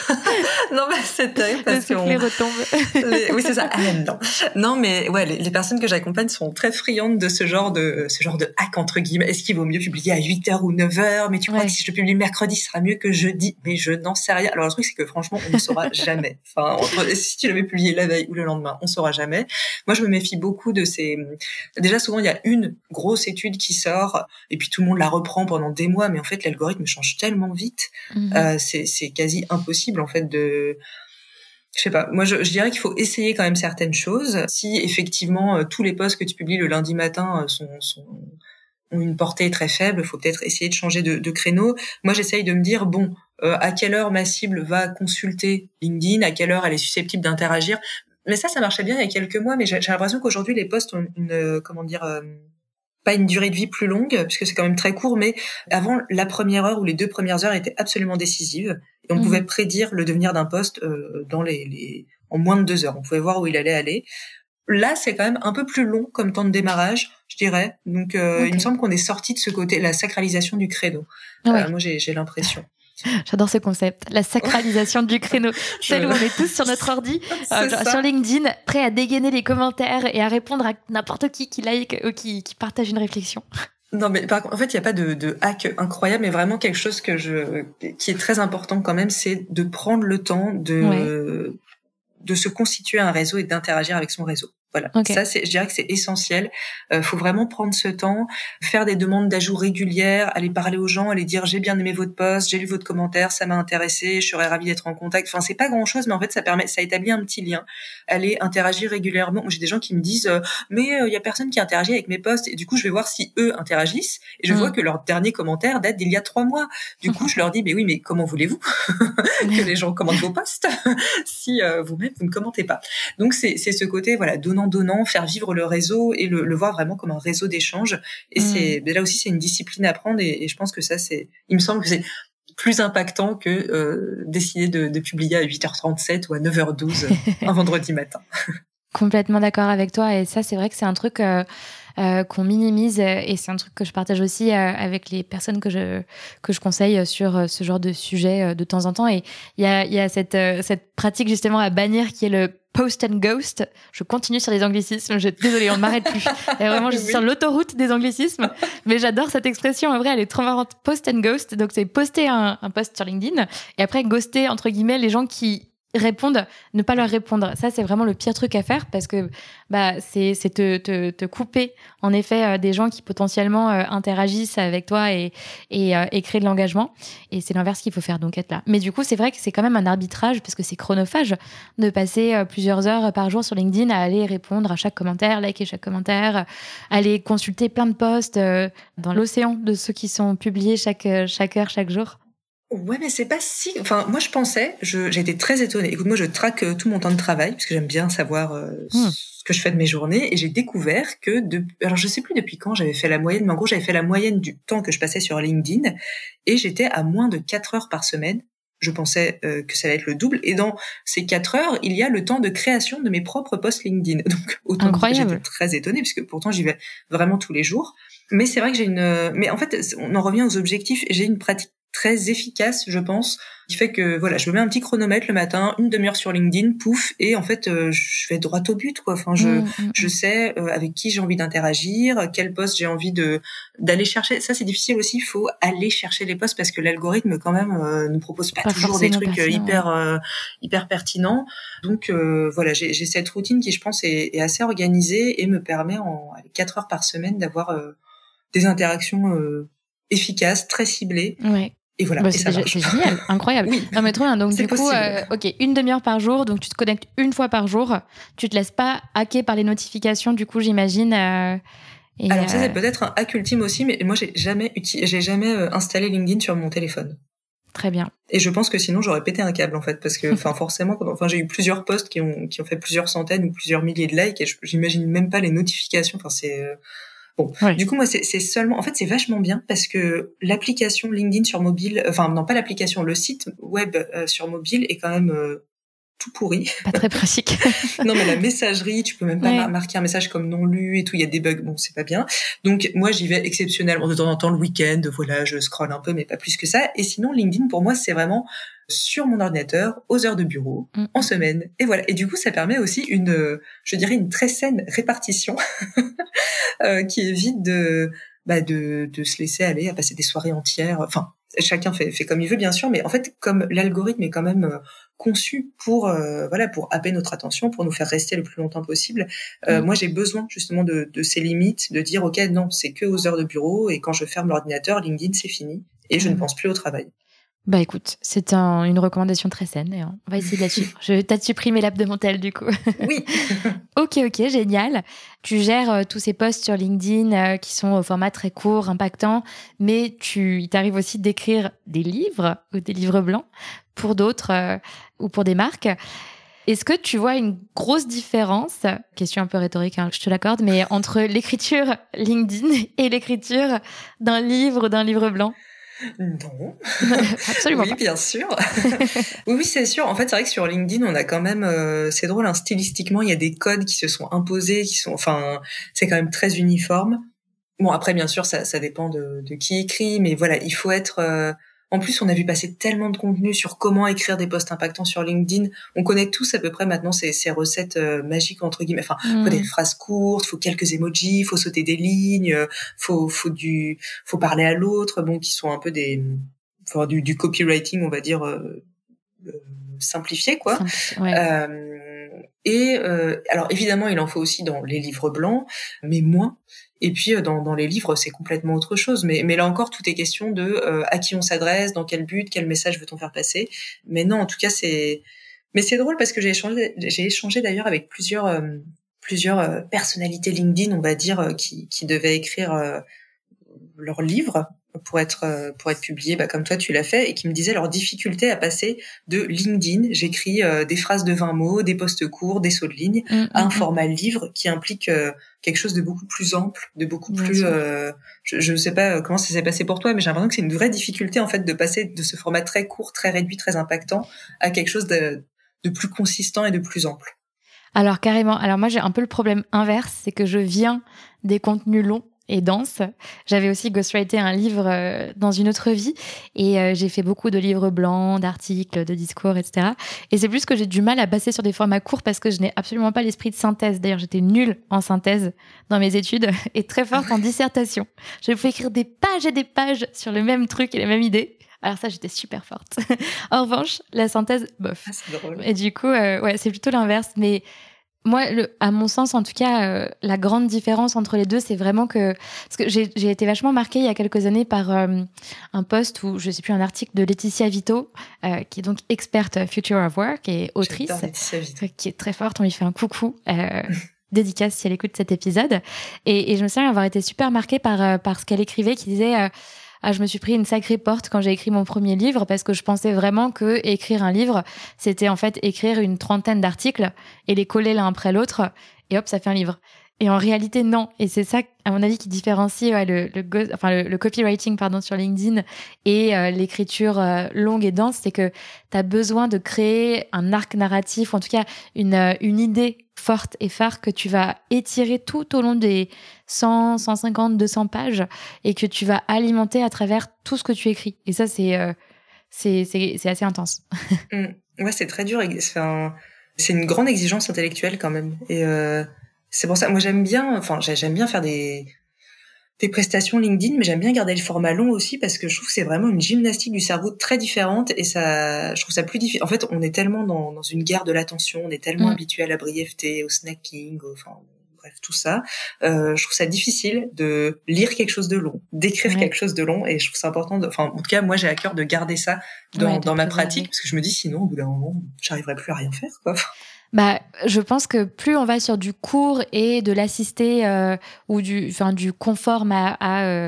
non, mais c'est terrible parce que... Les retombe. les... Oui, c'est ça. Ah, non. Non, mais ouais, les, les personnes que j'accompagne sont très friandes de ce genre de, ce genre de hack, entre guillemets. Est-ce qu'il vaut mieux publier à huit heures ou neuf heures? Mais tu crois ouais. que si je publie mercredi, ce sera mieux que jeudi? Mais je n'en sais rien. Alors, le truc, c'est que franchement, on ne saura jamais. Enfin, entre... si tu l'avais publié la veille ou le lendemain, on saura jamais. Moi, je me méfie beaucoup de ces... Déjà, souvent, il y a une grosse étude qui sort et puis tout le monde la reprend pendant des mois. Mais en fait, l'algorithme change tellement vite. Mmh. Euh, c'est, c'est quasi impossible, en fait, de... Je sais pas. Moi, je, je dirais qu'il faut essayer quand même certaines choses. Si effectivement euh, tous les posts que tu publies le lundi matin euh, sont, sont ont une portée très faible, il faut peut-être essayer de changer de, de créneau. Moi, j'essaye de me dire bon, euh, à quelle heure ma cible va consulter LinkedIn, à quelle heure elle est susceptible d'interagir. Mais ça, ça marchait bien il y a quelques mois. Mais j'ai, j'ai l'impression qu'aujourd'hui les posts ont une, euh, comment dire. Euh, pas une durée de vie plus longue, puisque c'est quand même très court, mais avant, la première heure ou les deux premières heures étaient absolument décisives, et on mmh. pouvait prédire le devenir d'un poste euh, dans les, les, en moins de deux heures. On pouvait voir où il allait aller. Là, c'est quand même un peu plus long comme temps de démarrage, je dirais. Donc, euh, okay. il me semble qu'on est sorti de ce côté, la sacralisation du créneau. Ouais. Euh, moi, j'ai, j'ai l'impression. J'adore ce concept, la sacralisation du créneau. Celle où on est tous sur notre ordi, euh, sur LinkedIn, prêts à dégainer les commentaires et à répondre à n'importe qui qui like ou qui, qui partage une réflexion. Non, mais par contre, en fait, il n'y a pas de, de hack incroyable, mais vraiment quelque chose que je, qui est très important quand même, c'est de prendre le temps de, ouais. de se constituer un réseau et d'interagir avec son réseau. Voilà. Okay. Ça, c'est, je dirais que c'est essentiel. Euh, faut vraiment prendre ce temps, faire des demandes d'ajout régulières, aller parler aux gens, aller dire j'ai bien aimé votre post, j'ai lu votre commentaire, ça m'a intéressé, je serais ravie d'être en contact. Enfin, c'est pas grand chose, mais en fait, ça permet, ça établit un petit lien. Aller interagir régulièrement. J'ai des gens qui me disent, euh, mais il euh, y a personne qui interagit avec mes posts. Et du coup, je vais voir si eux interagissent. Et je mmh. vois que leur dernier commentaire date d'il y a trois mois. Du coup, je leur dis, mais oui, mais comment voulez-vous que les gens commentent vos posts si euh, vous-même vous ne commentez pas? Donc, c'est, c'est ce côté, voilà, donnant donnant, faire vivre le réseau et le, le voir vraiment comme un réseau d'échange. Et mmh. c'est là aussi c'est une discipline à prendre et, et je pense que ça c'est, il me semble que c'est plus impactant que euh, décider de, de publier à huit heures trente-sept ou à neuf heures douze un vendredi matin. Complètement d'accord avec toi et ça c'est vrai que c'est un truc euh, euh, qu'on minimise et c'est un truc que je partage aussi euh, avec les personnes que je que je conseille sur euh, ce genre de sujet euh, de temps en temps et il y a il y a cette euh, cette pratique justement à bannir qui est le post and ghost. Je continue sur les anglicismes. Je, désolée, on ne m'arrête plus. Et vraiment, je suis oui. sur l'autoroute des anglicismes. Mais j'adore cette expression. En vrai, elle est trop marrante. Post and ghost. Donc, c'est poster un, un post sur LinkedIn et après ghoster, entre guillemets, les gens qui répondent, ne pas leur répondre. Ça, c'est vraiment le pire truc à faire parce que bah, c'est, c'est te, te, te couper, en effet, euh, des gens qui potentiellement euh, interagissent avec toi et, et, euh, et créent de l'engagement. Et c'est l'inverse qu'il faut faire, donc être là. Mais du coup, c'est vrai que c'est quand même un arbitrage parce que c'est chronophage de passer euh, plusieurs heures par jour sur LinkedIn à aller répondre à chaque commentaire, liker chaque commentaire, aller consulter plein de posts euh, dans l'océan de ceux qui sont publiés chaque, chaque heure, chaque jour. Ouais, mais c'est pas si... Enfin, moi, je pensais... Je, j'ai été très étonnée. Écoute, moi, je traque tout mon temps de travail, parce que j'aime bien savoir euh, mmh. ce que je fais de mes journées, et j'ai découvert que... De... Alors, je sais plus depuis quand j'avais fait la moyenne, mais en gros, j'avais fait la moyenne du temps que je passais sur LinkedIn, et j'étais à moins de quatre heures par semaine. Je pensais euh, que ça allait être le double, et dans ces quatre heures, il y a le temps de création de mes propres posts LinkedIn. Donc, autant Incroyable. J'étais très étonnée, puisque pourtant, j'y vais vraiment tous les jours. Mais c'est vrai que j'ai une... Mais en fait, on en revient aux objectifs, j'ai une pratique très efficace, je pense, qui fait que voilà, je me mets un petit chronomètre le matin, une demi-heure sur LinkedIn, pouf, et en fait, euh, je vais droit au but, quoi. Enfin, je mmh, mmh. je sais euh, avec qui j'ai envie d'interagir, quel poste j'ai envie de d'aller chercher. Ça, c'est difficile aussi. Il faut aller chercher les posts parce que l'algorithme, quand même, euh, nous propose pas, pas toujours des trucs hyper euh, hyper pertinents. Donc euh, voilà, j'ai, j'ai cette routine qui, je pense, est, est assez organisée et me permet en quatre heures par semaine d'avoir euh, des interactions euh, efficaces, très ciblées. Ouais. Et voilà, bah, et c'est, ça déjà, c'est génial, incroyable. Oui. Non mais trop bien. Donc c'est du possible. coup, euh, ok, une demi-heure par jour. Donc tu te connectes une fois par jour. Tu te laisses pas hacker par les notifications. Du coup, j'imagine. Euh, et Alors ça, euh... c'est peut-être un hack ultime aussi, mais moi, j'ai jamais uti- j'ai jamais euh, installé LinkedIn sur mon téléphone. Très bien. Et je pense que sinon, j'aurais pété un câble en fait, parce que, enfin, forcément, enfin, j'ai eu plusieurs posts qui ont qui ont fait plusieurs centaines ou plusieurs milliers de likes, et je, j'imagine même pas les notifications. Enfin, c'est euh... Bon, ouais. Du coup, moi, c'est, c'est seulement... En fait, c'est vachement bien parce que l'application LinkedIn sur mobile... Enfin, non, pas l'application, le site web euh, sur mobile est quand même euh, tout pourri. Pas très pratique. Non, mais la messagerie, tu peux même pas ouais. mar- marquer un message comme non lu et tout, il y a des bugs, bon, c'est pas bien. Donc, moi, j'y vais exceptionnellement de temps en temps le week-end, voilà, je scrolle un peu, mais pas plus que ça. Et sinon, LinkedIn, pour moi, c'est vraiment... sur mon ordinateur, aux heures de bureau, mmh. en semaine. Et voilà. Et du coup, ça permet aussi une, je dirais, une très saine répartition euh, qui évite de, bah, de, de se laisser aller à passer des soirées entières. Enfin, chacun fait, fait comme il veut, bien sûr, mais en fait, comme l'algorithme est quand même euh, conçu pour, euh, voilà, pour happer notre attention, pour nous faire rester le plus longtemps possible, euh, mmh. moi, j'ai besoin justement de, de ces limites, de dire, ok, non, c'est que aux heures de bureau, et quand je ferme l'ordinateur, LinkedIn, c'est fini, et mmh. je ne pense plus au travail. Bah écoute, c'est un, une recommandation très saine et on va essayer de la suivre. Je vais peut-être supprimer l'app de Montel du coup. Oui. ok, ok, génial. Tu gères euh, tous ces posts sur LinkedIn euh, qui sont au format très court, impactant, mais tu, il t'arrive aussi d'écrire des livres ou des livres blancs pour d'autres euh, ou pour des marques. Est-ce que tu vois une grosse différence, question un peu rhétorique, hein, je te l'accorde, mais entre l'écriture LinkedIn et l'écriture d'un livre ou d'un livre blanc ? Non. Absolument oui, pas. bien sûr. oui, oui, c'est sûr. En fait, c'est vrai que sur LinkedIn, on a quand même, euh, c'est drôle, hein, stylistiquement, il y a des codes qui se sont imposés, qui sont, enfin, c'est quand même très uniforme. Bon, après, bien sûr, ça, ça dépend de, de qui écrit, mais voilà, il faut être, euh, En plus, on a vu passer tellement de contenu sur comment écrire des posts impactants sur LinkedIn. On connaît tous à peu près maintenant ces, ces recettes euh, magiques entre guillemets. Enfin, mmh. faut des phrases courtes, faut quelques emojis, faut sauter des lignes, faut faut du, faut parler à l'autre. Bon, qui sont un peu des, enfin, du, du copywriting, on va dire euh, euh, simplifié, quoi. Simplifié, ouais. Euh, et euh, alors évidemment, il en faut aussi dans les livres blancs, mais moins. Et puis dans, dans les livres, c'est complètement autre chose. Mais, mais là encore, tout est question de euh, à qui on s'adresse, dans quel but, quel message veut-on faire passer. Mais non, en tout cas, c'est. Mais c'est drôle parce que j'ai échangé, j'ai échangé d'ailleurs avec plusieurs, euh, plusieurs euh, personnalités LinkedIn, on va dire, euh, qui, qui devaient écrire euh, leurs livres pour être euh, pour être publiés, bah, comme toi tu l'as fait, et qui me disaient leur difficulté à passer de LinkedIn, j'écris euh, des phrases de vingt mots, des posts courts, des sauts de ligne, mmh, à un mmh. format livre qui implique euh, quelque chose de beaucoup plus ample, de beaucoup Bien plus euh, je je sais pas comment ça s'est passé pour toi, mais j'ai l'impression que c'est une vraie difficulté en fait de passer de ce format très court, très réduit, très impactant à quelque chose de de plus consistant et de plus ample. Alors carrément, alors moi j'ai un peu le problème inverse, c'est que je viens des contenus longs et dense. J'avais aussi ghostwrité un livre euh, dans une autre vie et euh, j'ai fait beaucoup de livres blancs, d'articles, de discours, et cetera. Et c'est plus que j'ai du mal à passer sur des formats courts parce que je n'ai absolument pas l'esprit de synthèse. D'ailleurs, j'étais nulle en synthèse dans mes études et très forte en dissertation. Je pouvais écrire des pages et des pages sur le même truc et la même idée. Alors ça, j'étais super forte. En revanche, la synthèse, bof. Ah, c'est drôle. Et du coup, euh, ouais, c'est plutôt l'inverse. Mais moi, le, à mon sens, en tout cas, euh, la grande différence entre les deux, c'est vraiment que... Parce que j'ai, j'ai été vachement marquée il y a quelques années par euh, un post ou, je sais plus, un article de Laetitia Vito, euh, qui est donc experte Future of Work et autrice, qui est très forte, on lui fait un coucou, euh, dédicace si elle écoute cet épisode. Et, et je me souviens avoir été super marquée par, euh, par ce qu'elle écrivait, qui disait... Euh, Ah, je me suis pris une sacrée porte quand j'ai écrit mon premier livre parce que je pensais vraiment que écrire un livre, c'était en fait écrire une trentaine d'articles et les coller l'un après l'autre et hop, ça fait un livre. Et en réalité, non. Et c'est ça, à mon avis, qui différencie ouais, le, le, go- enfin, le, le copywriting pardon, sur LinkedIn et euh, l'écriture euh, longue et dense, c'est que tu as besoin de créer un arc narratif, ou en tout cas une, euh, une idée forte et phare que tu vas étirer tout au long des cent, cent cinquante, deux cents pages et que tu vas alimenter à travers tout ce que tu écris. Et ça, c'est, euh, c'est, c'est, c'est assez intense. mmh. Ouais, c'est très dur. C'est, un... c'est une grande exigence intellectuelle quand même. Et euh, c'est pour ça, moi j'aime bien, enfin j'aime bien faire des des prestations LinkedIn, mais j'aime bien garder le format long aussi parce que je trouve que c'est vraiment une gymnastique du cerveau très différente et ça, je trouve ça plus difficile. En fait, on est tellement dans, dans une guerre de l'attention, on est tellement mmh. habitué à la brièveté, au snacking, au, enfin bref tout ça. Euh, je trouve ça difficile de lire quelque chose de long, d'écrire ouais. quelque chose de long, et je trouve ça important. De, enfin, en tout cas, moi j'ai à cœur de garder ça dans, ouais, dans ma pratique parce que je me dis sinon au bout d'un moment, j'arriverai plus à rien faire, quoi. Bah, je pense que plus on va sur du court et de l'assisté euh, ou du, enfin, du conforme à, à euh,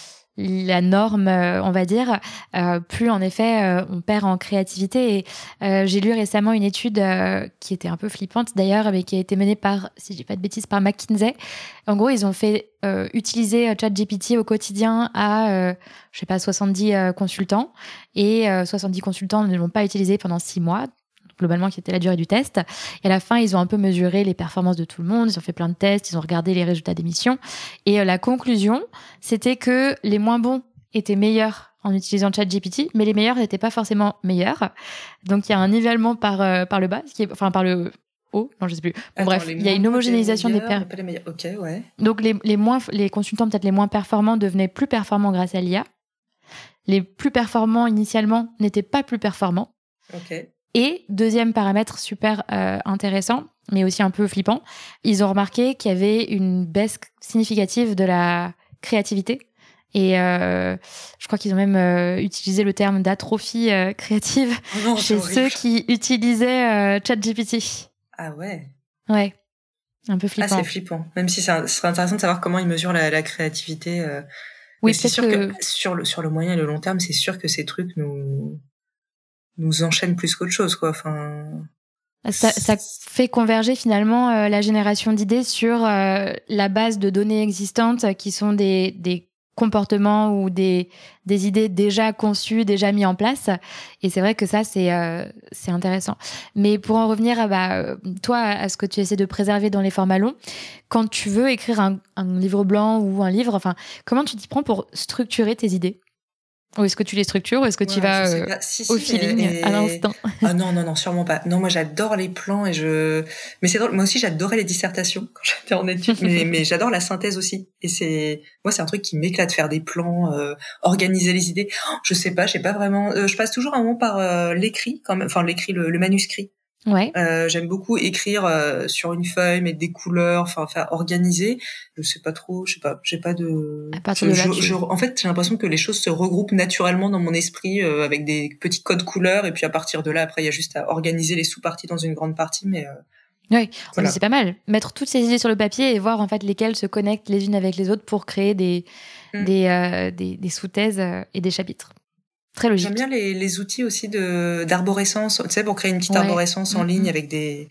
la norme, euh, on va dire, euh, plus en effet euh, on perd en créativité. Et euh, j'ai lu récemment une étude euh, qui était un peu flippante d'ailleurs, mais qui a été menée par, si je dis pas de bêtises, par McKinsey. En gros, ils ont fait euh, utiliser ChatGPT au quotidien à, euh, je sais pas, soixante-dix euh, consultants, et euh, soixante-dix consultants ne l'ont pas utilisé pendant six mois. Globalement, qui était la durée du test. Et à la fin, ils ont un peu mesuré les performances de tout le monde, ils ont fait plein de tests, ils ont regardé les résultats d'émissions. Et euh, la conclusion, c'était que les moins bons étaient meilleurs en utilisant ChatGPT, mais les meilleurs n'étaient pas forcément meilleurs. Donc, il y a un nivellement par, euh, par le bas, ce qui est, enfin, par le haut, non, je sais plus. Bon, Attends, bref, il y a une homogénéisation des per... pas les meilleurs. Ok, ouais. Donc, les, les, moins, les consultants peut-être les moins performants devenaient plus performants grâce à l'I A. Les plus performants, initialement, n'étaient pas plus performants. Ok. Et deuxième paramètre super euh, intéressant, mais aussi un peu flippant, ils ont remarqué qu'il y avait une baisse significative de la créativité. Et euh, je crois qu'ils ont même euh, utilisé le terme d'atrophie euh, créative oh non, chez ceux qui utilisaient euh, ChatGPT. Ah ouais. Ouais, un peu flippant. Ah, c'est flippant. Même si ce serait intéressant de savoir comment ils mesurent la, la créativité. Euh... Oui, mais c'est sûr que... que sur le sur le moyen et le long terme, c'est sûr que ces trucs nous nous enchaînent plus qu'autre chose, quoi. Enfin, ça, ça fait converger finalement euh, la génération d'idées sur euh, la base de données existantes qui sont des, des comportements ou des, des idées déjà conçues, déjà mis en place. Et c'est vrai que ça, c'est, euh, c'est intéressant. Mais pour en revenir à bah, toi, à ce que tu essaies de préserver dans les formats longs, quand tu veux écrire un, un livre blanc ou un livre, enfin, comment tu t'y prends pour structurer tes idées ? Ou est-ce que tu les structures ou est-ce que ouais, tu vas euh, si, au si, feeling, et... à l'instant? Ah non, non, non, sûrement pas. Non, moi, j'adore les plans et je... Mais c'est drôle, moi aussi, j'adorais les dissertations quand j'étais en études, mais, mais j'adore la synthèse aussi. Et c'est... Moi, c'est un truc qui m'éclate, faire des plans, euh, organiser les idées. Oh, je sais pas, je sais pas vraiment... Euh, je passe toujours un moment par euh, l'écrit, quand même. Enfin, l'écrit, le, le manuscrit. Ouais. Euh, j'aime beaucoup écrire euh, sur une feuille, mettre des couleurs, enfin faire organiser. Je sais pas trop, je sais pas, j'ai pas de. À partir Je, de là, je, tu... je, en fait, j'ai l'impression que les choses se regroupent naturellement dans mon esprit euh, avec des petits codes couleurs, et puis à partir de là, après, il y a juste à organiser les sous-parties dans une grande partie, mais. Euh, oui, voilà. c'est pas mal. Mettre toutes ces idées sur le papier et voir en fait lesquelles se connectent les unes avec les autres pour créer des mm. des, euh, des des sous-thèses et des chapitres. Très logique. J'aime bien les, les outils aussi de d'arborescence, tu sais, pour créer une petite ouais. arborescence en mmh, ligne mmh. avec des.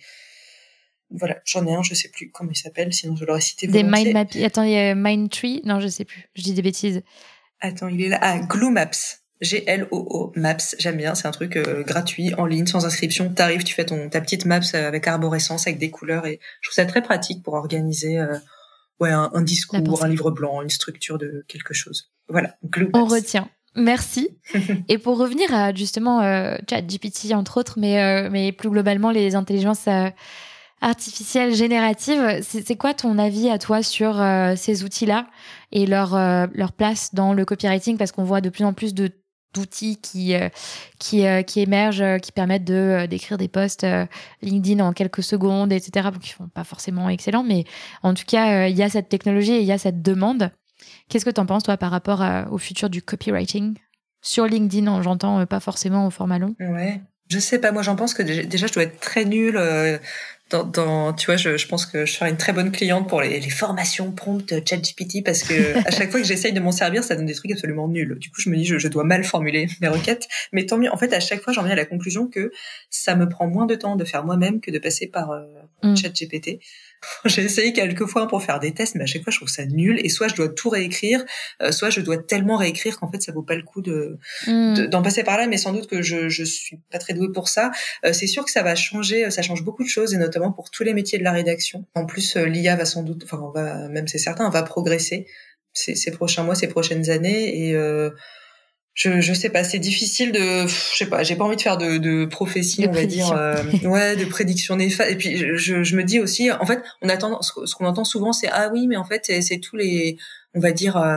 Voilà, j'en ai un, je sais plus comment il s'appelle, sinon je l'aurais cité des volontiers. mind mapping. Attends, il y a Mindtree. Non, je sais plus. Je dis des bêtises. Attends, il est là. Ah, Glue Maps. G L O O Maps. J'aime bien. C'est un truc euh, gratuit, en ligne, sans inscription. T'arrives, tu fais ton ta petite maps avec arborescence, avec des couleurs, et je trouve ça très pratique pour organiser euh, ouais un, un discours, un livre blanc, une structure de quelque chose. Voilà, Glue Maps. On retient. Merci. Et pour revenir à justement euh, ChatGPT entre autres, mais euh, mais plus globalement les intelligences euh, artificielles génératives, c'est, c'est quoi ton avis à toi sur euh, ces outils-là et leur euh, leur place dans le copywriting, parce qu'on voit de plus en plus de d'outils qui euh, qui euh, qui émergent, euh, qui permettent de euh, d'écrire des posts euh, LinkedIn en quelques secondes, et cetera. Bon, qui font pas forcément excellent, mais en tout cas il euh, y a cette technologie et il y a cette demande. Qu'est-ce que t'en penses toi par rapport à, au futur du copywriting sur LinkedIn, hein, j'entends, euh, pas forcément au format long. Ouais, je sais pas. Moi, j'en pense que déjà, déjà je dois être très nulle. Euh, dans, dans, tu vois, je, je pense que je serai une très bonne cliente pour les, les formations prompt ChatGPT, parce que à chaque fois que j'essaye de m'en servir, ça donne des trucs absolument nuls. Du coup, je me dis, je, je dois mal formuler mes requêtes. Mais tant mieux. En fait, à chaque fois, j'en viens à la conclusion que ça me prend moins de temps de faire moi-même que de passer par euh, mm. ChatGPT. J'ai essayé quelques fois pour faire des tests, mais à chaque fois, je trouve ça nul. Et soit je dois tout réécrire, euh, soit je dois tellement réécrire qu'en fait, ça vaut pas le coup de, mmh. de d'en passer par là. Mais sans doute que je je suis pas très douée pour ça. Euh, c'est sûr que ça va changer, ça change beaucoup de choses, et notamment pour tous les métiers de la rédaction. En plus, euh, l'I A va sans doute, enfin, on va, même c'est certain, va progresser ces, ces prochains mois, ces prochaines années. Et euh, je je sais pas, c'est difficile de, je sais pas, j'ai pas envie de faire de de prophétie, de on va dire, euh, ouais, de prédiction néfaste. Et puis je je me dis aussi, en fait, on attend, ce qu'on entend souvent, c'est ah oui, mais en fait c'est, c'est tous les, on va dire euh,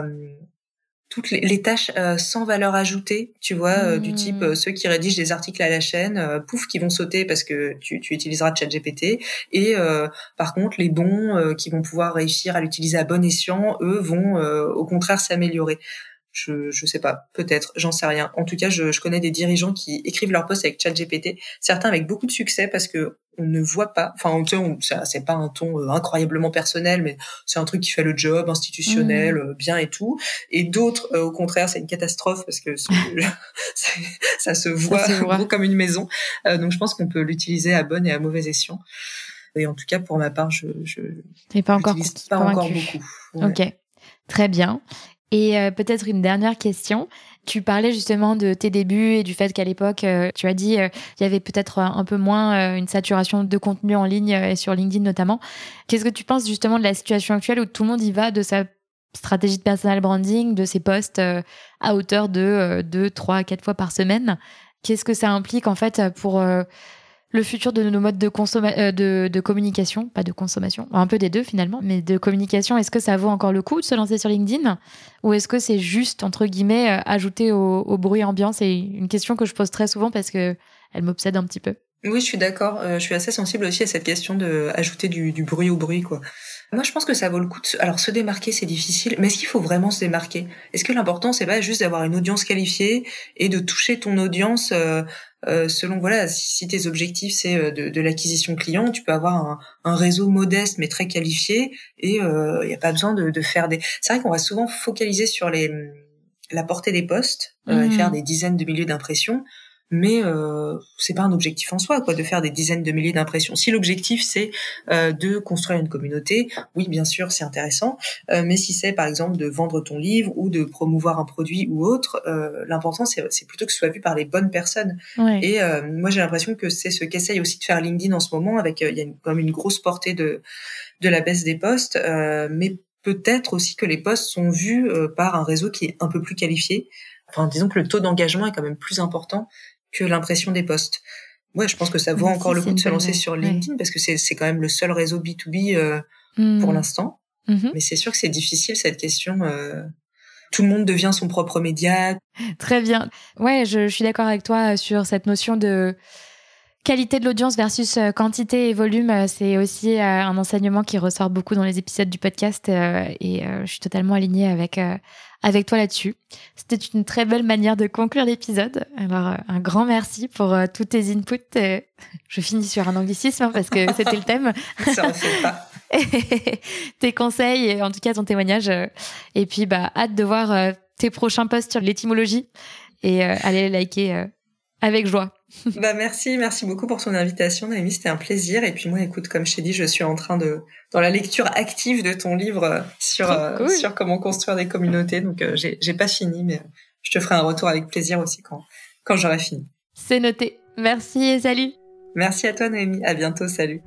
toutes les, les tâches euh, sans valeur ajoutée, tu vois, euh, mmh. du type euh, ceux qui rédigent des articles à la chaîne, euh, pouf, qui vont sauter parce que tu tu utiliseras ChatGPT. Et euh, par contre, les bons euh, qui vont pouvoir réussir à l'utiliser à bon escient, eux vont euh, au contraire s'améliorer. Je, je sais pas, peut-être, j'en sais rien. En tout cas, je, je connais des dirigeants qui écrivent leurs posts avec ChatGPT, certains avec beaucoup de succès parce que on ne voit pas, enfin, tu sais, on, c'est pas un ton euh, incroyablement personnel, mais c'est un truc qui fait le job, institutionnel, mmh. euh, bien et tout. Et d'autres, euh, au contraire, c'est une catastrophe parce que c'est, c'est, ça se voit, ça se voit gros comme une maison. Euh, donc, je pense qu'on peut l'utiliser à bon et à mauvais escient. Et en tout cas, pour ma part, je, je, T'es pas encore l'utilise conquis, pas convaincu. encore beaucoup. Ouais. Ok, très bien. Et euh, peut-être une dernière question. Tu parlais justement de tes débuts et du fait qu'à l'époque, euh, tu as dit il euh, y avait peut-être un peu moins euh, une saturation de contenu en ligne euh, et sur LinkedIn notamment. Qu'est-ce que tu penses justement de la situation actuelle où tout le monde y va de sa stratégie de personal branding, de ses posts euh, à hauteur de euh, deux, trois, quatre fois par semaine? Qu'est-ce que ça implique en fait pour euh, le futur de nos modes de, consomma- euh, de, de communication, pas de consommation, un peu des deux finalement, mais de communication? Est-ce que ça vaut encore le coup de se lancer sur LinkedIn, ou est-ce que c'est juste, entre guillemets, euh, ajouter au, au bruit ambiant? C'est une question que je pose très souvent parce que elle m'obsède un petit peu. Oui, je suis d'accord. Euh, je suis assez sensible aussi à cette question de ajouter du, du bruit au bruit, quoi. Moi, je pense que ça vaut le coup de se... Alors, se démarquer, c'est difficile, mais est-ce qu'il faut vraiment se démarquer? Est-ce que l'important, c'est pas juste d'avoir une audience qualifiée et de toucher ton audience euh, euh, selon, voilà, si, si tes objectifs, c'est de, de l'acquisition client, tu peux avoir un, un réseau modeste mais très qualifié, et il euh, n'y a pas besoin de, de faire des... C'est vrai qu'on va souvent focaliser sur les la portée des posts euh, mmh. et faire des dizaines de milliers d'impressions. Mais euh, c'est pas un objectif en soi, quoi, de faire des dizaines de milliers d'impressions. Si l'objectif c'est euh, de construire une communauté, oui, bien sûr, c'est intéressant. Euh, mais si c'est par exemple de vendre ton livre ou de promouvoir un produit ou autre, euh, l'important c'est, c'est plutôt que ce soit vu par les bonnes personnes. Ouais. Et euh, moi, j'ai l'impression que c'est ce qu'essaye aussi de faire LinkedIn en ce moment, avec il euh, y a une, quand même une grosse portée de de la baisse des posts, euh, mais peut-être aussi que les posts sont vus euh, par un réseau qui est un peu plus qualifié. enfin, disons que le taux d'engagement est quand même plus important que l'impression des posts. Ouais, je pense que ça vaut Merci, encore le coup de se lancer bonne... sur LinkedIn ouais. parce que c'est, c'est quand même le seul réseau B deux B euh, mmh. pour l'instant. Mmh. Mais c'est sûr que c'est difficile, cette question. Euh, tout le monde devient son propre média. Très bien. Ouais, je, je suis d'accord avec toi sur cette notion de qualité de l'audience versus quantité et volume. C'est aussi un enseignement qui ressort beaucoup dans les épisodes du podcast et je suis totalement alignée avec, avec toi là-dessus. C'était une très belle manière de conclure l'épisode. Alors, un grand merci pour tous tes inputs. Je finis sur un anglicisme parce que c'était le thème. Ça ne fait pas. Tes conseils et en tout cas ton témoignage. Et puis, bah, hâte de voir tes prochains posts sur l'étymologie et aller les liker avec joie. Bah merci, merci beaucoup pour ton invitation, Noémie, c'était un plaisir. Et puis moi, écoute, comme je t'ai dit, je suis en train de, dans la lecture active de ton livre sur euh, cool. sur comment construire des communautés. Donc euh, j'ai, j'ai pas fini, mais je te ferai un retour avec plaisir aussi quand quand j'aurai fini. C'est noté. Merci et salut. Merci à toi, Noémie. À bientôt, salut.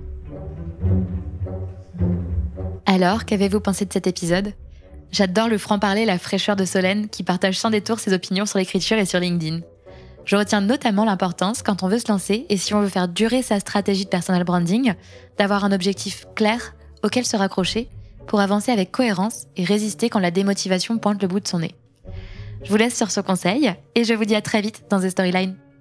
Alors, qu'avez-vous pensé de cet épisode ? J'adore le franc-parler et la fraîcheur de Solène qui partage sans détour ses opinions sur l'écriture et sur LinkedIn. Je retiens notamment l'importance, quand on veut se lancer et si on veut faire durer sa stratégie de personal branding, d'avoir un objectif clair auquel se raccrocher pour avancer avec cohérence et résister quand la démotivation pointe le bout de son nez. Je vous laisse sur ce conseil et je vous dis à très vite dans The Storyline.